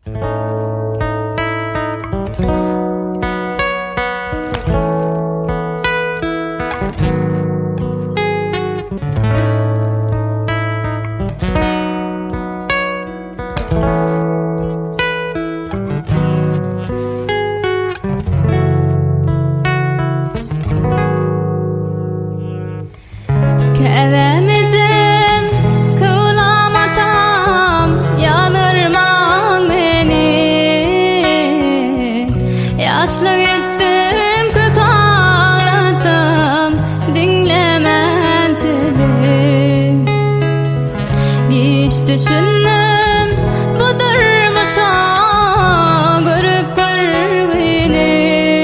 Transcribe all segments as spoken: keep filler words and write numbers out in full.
Kevemedim, kıvlamatam, yanırman beni. Yaşlı gittim, köp ağladım, dinlemezdim. Hiç düşündüm, budurmuş o, görüp görgüni.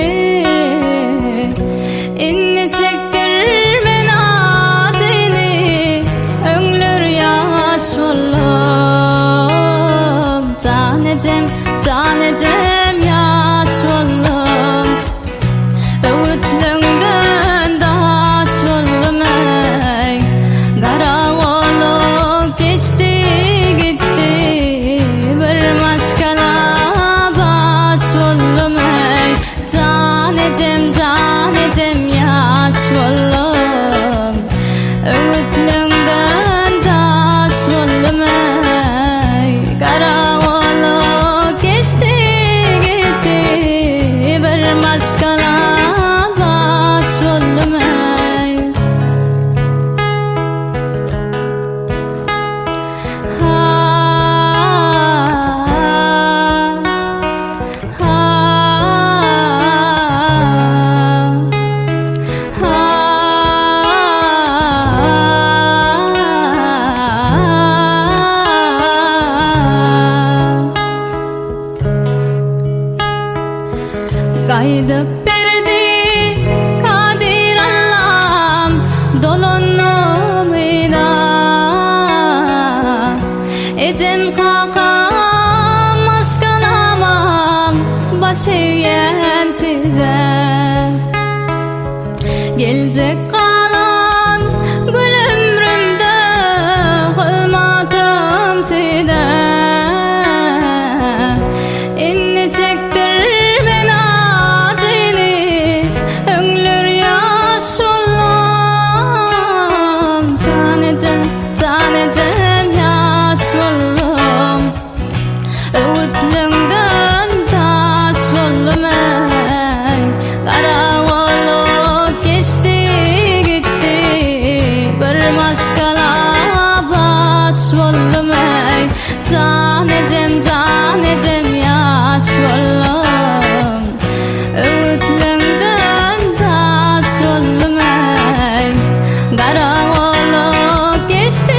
İnni çektirmen adini, öngler yaş oldum. Tanıdım, tanıdım yaş oldum. Öğütlüğünden daş oldum ey. Kara olup geçti gitti, bir maşkala baş oldum ey. Tanıdım, tanıdım yaş oldum. Öğütlüğünden daş oldum ey. Kara olup geçti gitti, bir maşkala baş oldum ey. Kaydıp berdi kadir Allah'ım, dolunumida. Etim kakam, aşkalamam, başı yensize. Gelecek kalan gül ömrümde, kılmadım size. İnni çektirmen adini, öngler yaş oldum. Tanıdım, tanıdım yaş oldum. Öğütlüğünden taş oldum ey. Kara olup geçti gitti, bir maşkala baş oldum ey. Tanıdım, tanıdım yaş oldum. Öğütlüğünden taş oldum ey. Kara olup geçti